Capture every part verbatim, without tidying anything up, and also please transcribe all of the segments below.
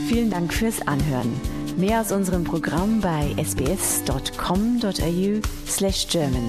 Vielen Dank fürs Anhören. Mehr aus unserem Programm bei sbs.com.au slash German.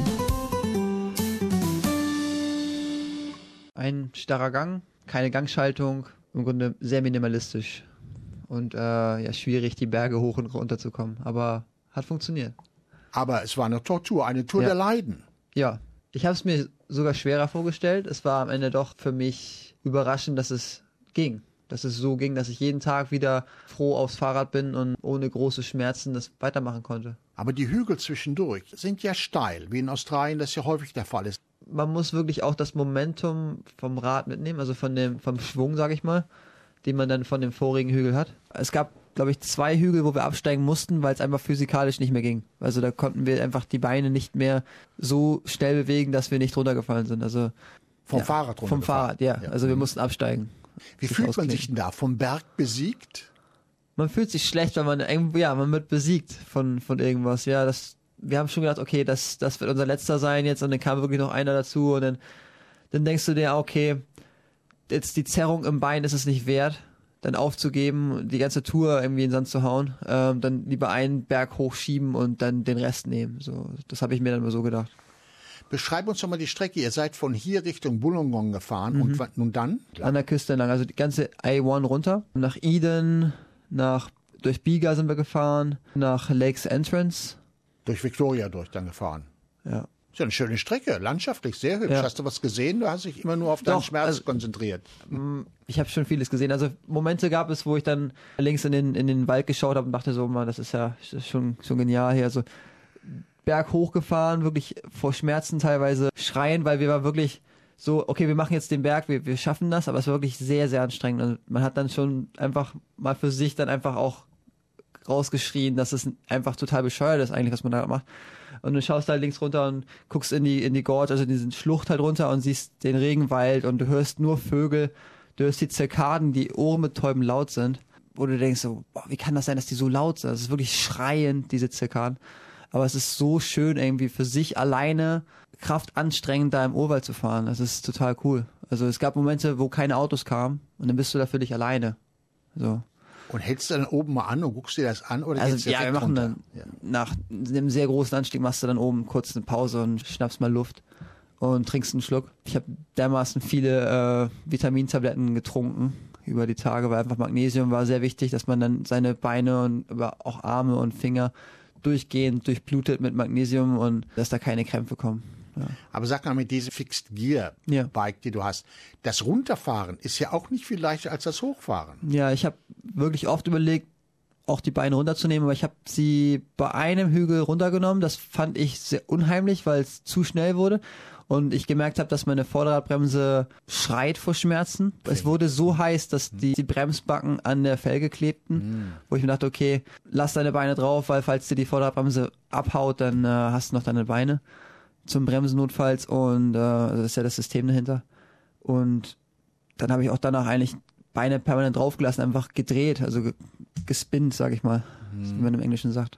Ein starrer Gang, keine Gangschaltung, im Grunde sehr minimalistisch und äh, ja, schwierig, die Berge hoch und runter zu kommen, aber hat funktioniert. Aber es war eine Tortur, eine Tour Ja. der Leiden. Ja, ich habe es mir sogar schwerer vorgestellt. Es war am Ende doch für mich überraschend, dass es ging. Dass es so ging, dass ich jeden Tag wieder froh aufs Fahrrad bin und ohne große Schmerzen das weitermachen konnte. Aber die Hügel zwischendurch sind ja steil, wie in Australien das ja häufig der Fall ist. Man muss wirklich auch das Momentum vom Rad mitnehmen, also von dem, vom Schwung, sage ich mal, den man dann von dem vorigen Hügel hat. Es gab, glaube ich, zwei Hügel, wo wir absteigen mussten, weil es einfach physikalisch nicht mehr ging. Also da konnten wir einfach die Beine nicht mehr so schnell bewegen, dass wir nicht runtergefallen sind. Also Vom ja, Fahrrad runtergefallen. Vom Fahrrad, ja. Ja. Also wir mussten absteigen. Wie Sich fühlt man ausklinken. sich denn da? Vom Berg besiegt? Man fühlt sich schlecht, weil man irgendwo, ja, man wird besiegt von, von irgendwas. Ja, das, wir haben schon gedacht, okay, das, das wird unser letzter sein jetzt, und dann kam wirklich noch einer dazu, und dann, dann denkst du dir, okay, jetzt die Zerrung im Bein ist es nicht wert, dann aufzugeben, die ganze Tour irgendwie in den Sand zu hauen, ähm, dann lieber einen Berg hochschieben und dann den Rest nehmen. So, das habe ich mir dann mal so gedacht. Beschreib uns doch mal die Strecke. Ihr seid von hier Richtung Wollongong gefahren mhm. und wa- nun dann? An der Küste entlang, also die ganze A eins runter, nach Eden, nach, durch Bega sind wir gefahren, nach Lakes Entrance. Durch Victoria durch dann gefahren. Ja. Ist ja eine schöne Strecke, landschaftlich sehr hübsch. Ja. Hast du was gesehen? Du hast dich immer nur auf deinen Doch, Schmerz also- konzentriert. Ich habe schon vieles gesehen. Also Momente gab es, wo ich dann links in den, in den Wald geschaut habe und dachte so, man, das ist ja das ist schon, schon genial hier. Also Berg hochgefahren, wirklich vor Schmerzen teilweise schreien, weil wir war wirklich so, okay, wir machen jetzt den Berg, wir, wir schaffen das, aber es war wirklich sehr, sehr anstrengend. Und man hat dann schon einfach mal für sich dann einfach auch rausgeschrien, dass es einfach total bescheuert ist eigentlich, was man da macht. Und du schaust halt links runter und guckst in die, in die Gorge, also in diesen Schlucht halt runter, und siehst den Regenwald, und du hörst nur Vögel, du hörst die Zirkaden, die ohrenbetäubend laut sind, wo du denkst so, boah, wie kann das sein, dass die so laut sind? Das ist wirklich schreiend, diese Zirkaden. Aber es ist so schön, irgendwie für sich alleine kraftanstrengend da im Urwald zu fahren. Das ist total cool. Also es gab Momente, wo keine Autos kamen, und dann bist du da für dich alleine. So. Und hältst du dann oben mal an und guckst dir das an? Oder Also geht's ja, wir direkt machen runter? dann Ja. nach einem sehr großen Anstieg machst du dann oben kurz eine Pause und schnappst mal Luft und trinkst einen Schluck. Ich habe dermaßen viele äh, Vitamintabletten getrunken über die Tage, weil einfach Magnesium war sehr wichtig, dass man dann seine Beine und aber auch Arme und Finger durchgehend durchblutet mit Magnesium und dass da keine Krämpfe kommen. Ja. Aber sag mal, mit diesem Fixed Gear Ja. Bike, die du hast, das Runterfahren ist ja auch nicht viel leichter als das Hochfahren. Ja, ich habe wirklich oft überlegt, auch die Beine runterzunehmen, aber ich habe sie bei einem Hügel runtergenommen. Das fand ich sehr unheimlich, weil es zu schnell wurde. Und ich gemerkt habe, dass meine Vorderradbremse schreit vor Schmerzen. Es wurde so heiß, dass die, die Bremsbacken an der Felge klebten, mm. wo ich mir dachte, okay, lass deine Beine drauf, weil falls dir die Vorderradbremse abhaut, dann äh, hast du noch deine Beine zum Bremsen notfalls, und äh, das ist ja das System dahinter. Und dann habe ich auch danach eigentlich Beine permanent draufgelassen, einfach gedreht, also ge- gespinnt, sag ich mal, mm. wie man im Englischen sagt.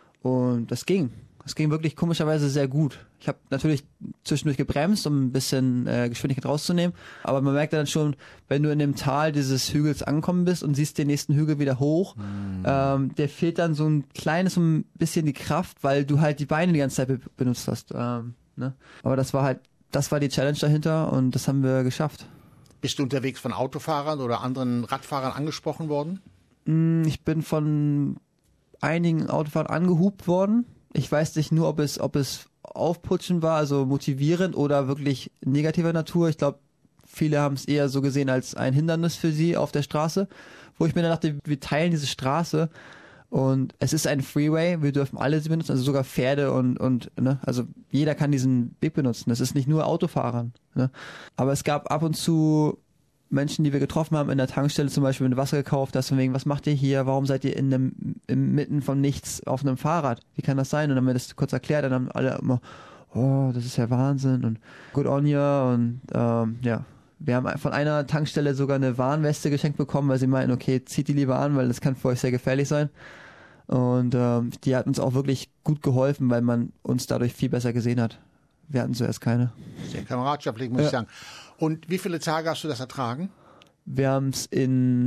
Und das ging. Das ging wirklich komischerweise sehr gut. Ich habe natürlich zwischendurch gebremst, um ein bisschen äh, Geschwindigkeit rauszunehmen, aber man merkt dann schon, wenn du in dem Tal dieses Hügels angekommen bist und siehst den nächsten Hügel wieder hoch, mm. ähm, der fehlt dann so ein kleines so ein bisschen die Kraft, weil du halt die Beine die ganze Zeit be- benutzt hast. Ähm, ne? Aber das war halt, das war die Challenge dahinter, und das haben wir geschafft. Bist du unterwegs von Autofahrern oder anderen Radfahrern angesprochen worden? Ich bin von einigen Autofahrern angehupt worden. Ich weiß nicht nur, ob es, ob es aufputschen war, also motivierend, oder wirklich negativer Natur. Ich glaube, viele haben es eher so gesehen als ein Hindernis für sie auf der Straße, wo ich mir dann dachte, wir teilen diese Straße und es ist ein Freeway, wir dürfen alle sie benutzen, also sogar Pferde und, und ne, also jeder kann diesen Weg benutzen. Das ist nicht nur Autofahrern. Ne? Aber es gab ab und zu Menschen, die wir getroffen haben in der Tankstelle, zum Beispiel mit Wasser gekauft, das von wegen, was macht ihr hier, warum seid ihr in dem, inmitten von nichts auf einem Fahrrad, wie kann das sein? Und dann haben wir das kurz erklärt, und dann haben alle immer, oh, das ist ja Wahnsinn und good on you, und ähm, ja, wir haben von einer Tankstelle sogar eine Warnweste geschenkt bekommen, weil sie meinten, okay, zieht die lieber an, weil das kann für euch sehr gefährlich sein, und ähm, die hat uns auch wirklich gut geholfen, weil man uns dadurch viel besser gesehen hat. Wir hatten zuerst keine. Sehr kameradschaftlich, muss ja. ich sagen. Und wie viele Tage hast du das ertragen? Wir haben es in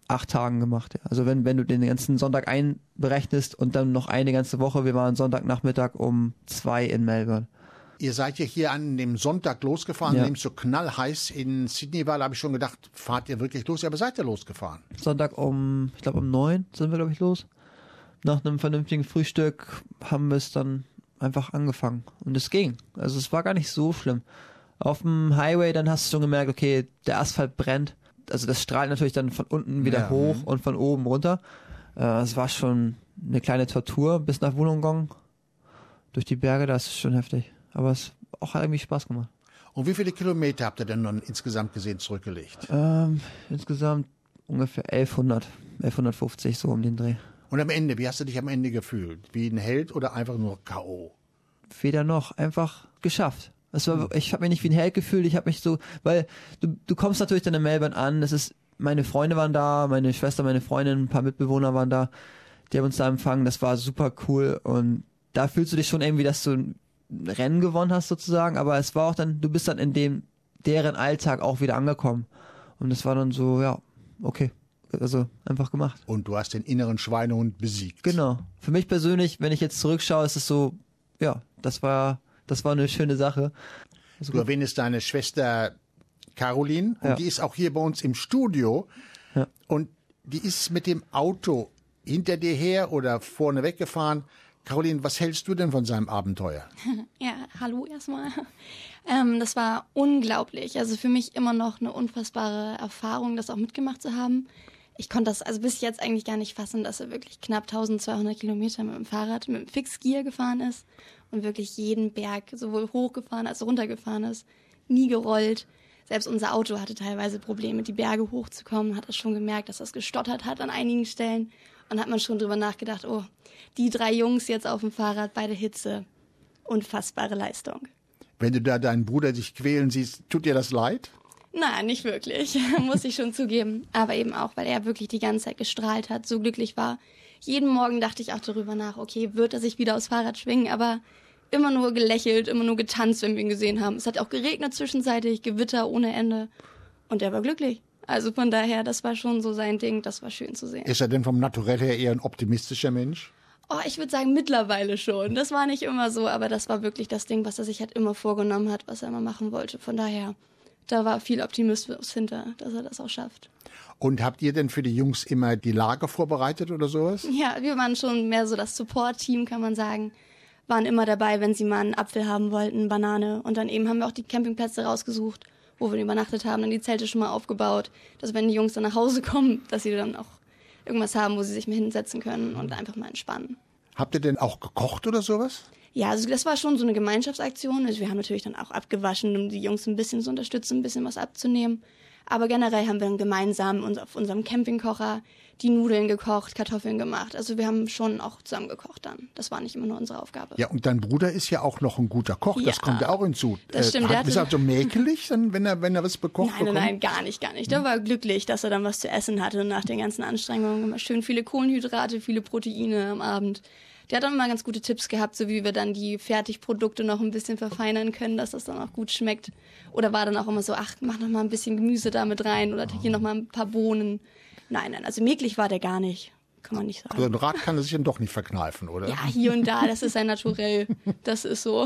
acht Tagen gemacht. Ja. Also wenn, wenn du den ganzen Sonntag einberechnest und dann noch eine ganze Woche, wir waren Sonntagnachmittag um zwei in Melbourne. Ihr seid ja hier an dem Sonntag losgefahren, Ja. nachdem es so knallheiß in Sydney war. Da habe ich schon gedacht, fahrt ihr wirklich los? Ja, aber seid ihr losgefahren? Sonntag um, ich glaube um neun sind wir, glaube ich, los. Nach einem vernünftigen Frühstück haben wir es dann einfach angefangen. Und es ging. Also es war gar nicht so schlimm. Auf dem Highway, dann hast du schon gemerkt, okay, der Asphalt brennt. Also das strahlt natürlich dann von unten wieder Ja. hoch und von oben runter. Äh, es war schon eine kleine Tortur bis nach Wollongong. Durch die Berge, das ist schon heftig. Aber es auch hat irgendwie Spaß gemacht. Und wie viele Kilometer habt ihr denn nun insgesamt gesehen zurückgelegt? Ähm, insgesamt ungefähr elfhundert, elfhundertfünfzig, so um den Dreh. Und am Ende, wie hast du dich am Ende gefühlt? Wie ein Held oder einfach nur K O? Weder noch, einfach geschafft. Es war, ich habe mich nicht wie ein Held gefühlt, ich habe mich so, weil du, du kommst natürlich dann in Melbourne an, es ist, meine Freunde waren da, meine Schwester, meine Freundin, ein paar Mitbewohner waren da, die haben uns da empfangen, das war super cool und da fühlst du dich schon irgendwie, dass du ein Rennen gewonnen hast sozusagen, aber es war auch dann, du bist dann in dem, deren Alltag auch wieder angekommen und das war dann so, ja, okay, also einfach gemacht. Und du hast den inneren Schweinehund besiegt. Genau. Für mich persönlich, wenn ich jetzt zurückschaue, ist es so, ja, das war, das war eine schöne Sache. Also Du erwähnst deine Schwester Caroline und Ja. die ist auch hier bei uns im Studio. Ja. Und die ist mit dem Auto hinter dir her oder vorne weggefahren. Caroline, was hältst du denn von seinem Abenteuer? Ja, hallo erstmal. Ähm, das war unglaublich. Also für mich immer noch eine unfassbare Erfahrung, das auch mitgemacht zu haben. Ich konnte das also bis jetzt eigentlich gar nicht fassen, dass er wirklich knapp eintausendzweihundert Kilometer mit dem Fahrrad, mit dem Fixgear gefahren ist und wirklich jeden Berg sowohl hochgefahren als auch runtergefahren ist. Nie gerollt. Selbst unser Auto hatte teilweise Probleme, die Berge hochzukommen. Hat er schon gemerkt, dass das gestottert hat an einigen Stellen. Und hat man schon drüber nachgedacht, oh, die drei Jungs jetzt auf dem Fahrrad bei der Hitze. Unfassbare Leistung. Wenn du da deinen Bruder dich quälen siehst, tut dir das leid? Nein, nicht wirklich, muss ich schon zugeben. Aber eben auch, weil er wirklich die ganze Zeit gestrahlt hat, so glücklich war. Jeden Morgen dachte ich auch darüber nach, okay, wird er sich wieder aufs Fahrrad schwingen, aber immer nur gelächelt, immer nur getanzt, wenn wir ihn gesehen haben. Es hat auch geregnet zwischenzeitlich, Gewitter ohne Ende. Und er war glücklich. Also von daher, das war schon so sein Ding, das war schön zu sehen. Ist er denn vom Naturell her eher ein optimistischer Mensch? Oh, ich würde sagen, mittlerweile schon. Das war nicht immer so, aber das war wirklich das Ding, was er sich halt immer vorgenommen hat, was er immer machen wollte. Von daher, da war viel Optimismus hinter, dass er das auch schafft. Und habt ihr denn für die Jungs immer die Lager vorbereitet oder sowas? Ja, wir waren schon mehr so das Support-Team, kann man sagen. Waren immer dabei, wenn sie mal einen Apfel haben wollten, Banane. Und dann eben haben wir auch die Campingplätze rausgesucht, wo wir übernachtet haben, dann die Zelte schon mal aufgebaut, dass wenn die Jungs dann nach Hause kommen, dass sie dann auch irgendwas haben, wo sie sich mal hinsetzen können und einfach mal entspannen. Habt ihr denn auch gekocht oder sowas? Ja, also das war schon so eine Gemeinschaftsaktion. Also wir haben natürlich dann auch abgewaschen, um die Jungs ein bisschen zu unterstützen, ein bisschen was abzunehmen. Aber generell haben wir dann gemeinsam uns auf unserem Campingkocher die Nudeln gekocht, Kartoffeln gemacht. Also wir haben schon auch zusammen gekocht dann. Das war nicht immer nur unsere Aufgabe. Ja, und dein Bruder ist ja auch noch ein guter Koch. Das Ja, kommt ja auch hinzu. das stimmt, Äh, der hat, ist hatte- er so mäkelig, dann, wenn er, wenn er was bekocht Nein, nein, bekommt? nein, gar nicht, gar nicht. Der war glücklich, dass er dann was zu essen hatte nach den ganzen Anstrengungen. Immer schön viele Kohlenhydrate, viele Proteine am Abend. Der hat dann immer ganz gute Tipps gehabt, so wie wir dann die Fertigprodukte noch ein bisschen verfeinern können, dass das dann auch gut schmeckt. Oder war dann auch immer so, ach, mach noch mal ein bisschen Gemüse da mit rein oder hier noch mal ein paar Bohnen. Nein, nein, also mäklig war der gar nicht. Kann man nicht So sagen. ein Rat kann er sich dann doch nicht verkneifen, oder? Ja, hier und da, das ist sein Naturell. Das ist so.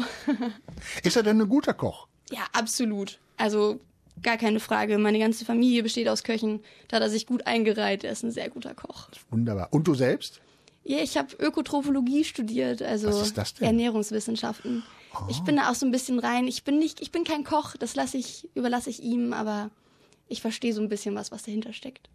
Ist er denn ein guter Koch? Ja, absolut. Also gar keine Frage. Meine ganze Familie besteht aus Köchen. Da hat er sich gut eingereiht. Er ist ein sehr guter Koch. Wunderbar. Und du selbst? Ja, ich habe Ökotrophologie studiert, also Was ist das denn? Ernährungswissenschaften. Ich bin da auch so ein bisschen rein. Ich bin nicht, ich bin kein Koch, das lasse ich, überlasse ich ihm, aber ich verstehe so ein bisschen was, was dahinter steckt.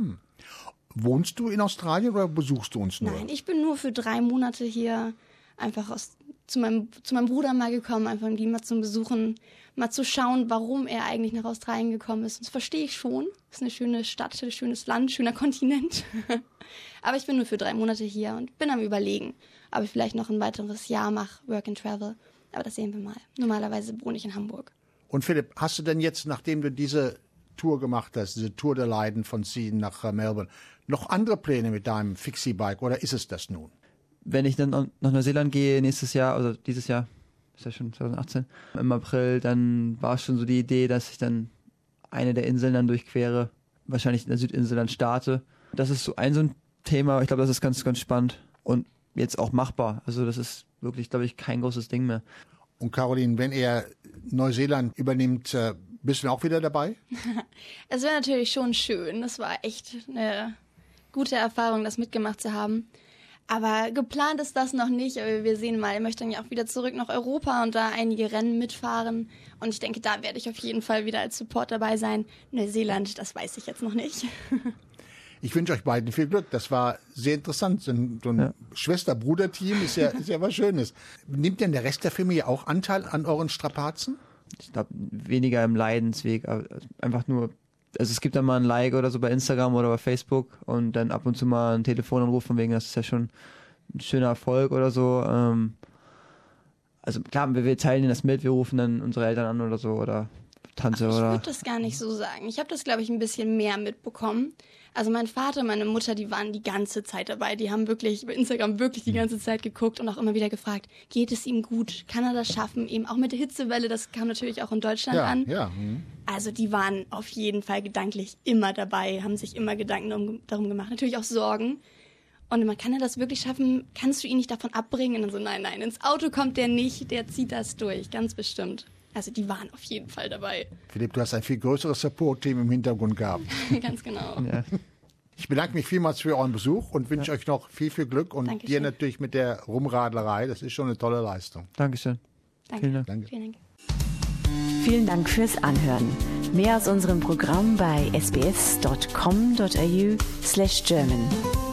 Wohnst du in Australien oder besuchst du uns nur? Nein, ich bin nur für drei Monate hier einfach aus, zu, meinem, zu meinem Bruder mal gekommen, einfach um ihn mal zu besuchen, mal zu schauen, warum er eigentlich nach Australien gekommen ist. Das verstehe ich schon. Das ist eine schöne Stadt, ein schönes Land, schöner Kontinent. Aber ich bin nur für drei Monate hier und bin am Überlegen, ob ich vielleicht noch ein weiteres Jahr mache, Work and Travel. Aber das sehen wir mal. Normalerweise wohne ich in Hamburg. Und Philipp, hast du denn jetzt, nachdem du diese Tour gemacht hast, diese Tour der Leiden von Sydney nach äh, Melbourne, noch andere Pläne mit deinem Fixie-Bike oder ist es das nun? Wenn ich dann nach Neuseeland gehe nächstes Jahr, also dieses Jahr, ist ja schon zwanzig achtzehn, im April, dann war schon so die Idee, dass ich dann eine der Inseln dann durchquere, wahrscheinlich in der Südinsel dann starte Das ist so ein so ein Thema, ich glaube, das ist ganz, ganz spannend und jetzt auch machbar. Also das ist wirklich, glaube ich, kein großes Ding mehr. Und Caroline, wenn er Neuseeland übernimmt, äh, bist du auch wieder dabei? Es wäre natürlich schon schön. Das war echt eine gute Erfahrung, das mitgemacht zu haben. Aber geplant ist das noch nicht. Aber wir sehen mal, er möchte dann ja auch wieder zurück nach Europa und da einige Rennen mitfahren. Und ich denke, da werde ich auf jeden Fall wieder als Support dabei sein. Neuseeland, das weiß ich jetzt noch nicht. Ich wünsche euch beiden viel Glück. Das war sehr interessant. So ein, so ein ja. Schwester-Bruder-Team ist ja, ist ja was Schönes. Nimmt denn der Rest der Familie auch Anteil an euren Strapazen? Ich glaube, weniger im Leidensweg. Einfach nur, also es gibt dann mal ein Like oder so bei Instagram oder bei Facebook und dann ab und zu mal ein Telefonanruf von wegen, das ist ja schon ein schöner Erfolg oder so. Also klar, wir, wir teilen das mit, wir rufen dann unsere Eltern an oder so oder Tante Ach, ich oder... Ich würde das gar nicht so sagen. Ich habe das, glaube ich, ein bisschen mehr mitbekommen. Also mein Vater und meine Mutter, die waren die ganze Zeit dabei. Die haben wirklich über Instagram wirklich die ganze Zeit geguckt und auch immer wieder gefragt, geht es ihm gut? Kann er das schaffen? Eben auch mit der Hitzewelle, das kam natürlich auch in Deutschland ja, an. Ja. Mhm. Also die waren auf jeden Fall gedanklich immer dabei, haben sich immer Gedanken um, darum gemacht. Natürlich auch Sorgen. Und man kann er das wirklich schaffen? Kannst du ihn nicht davon abbringen? Und dann so, nein, nein, ins Auto kommt der nicht, der zieht das durch, ganz bestimmt. Also die waren auf jeden Fall dabei. Philipp, du hast ein viel größeres Support-Team im Hintergrund gehabt. Ganz genau. Ja. Ich bedanke mich vielmals für euren Besuch und wünsche ja. euch noch viel, viel Glück und Dankeschön. dir natürlich mit der Rumradlerei. Das ist schon eine tolle Leistung. Dankeschön. Danke. Vielen Dank. Danke. Vielen Dank. Vielen Dank fürs Anhören. Mehr aus unserem Programm bei sbs dot com dot a u slash German.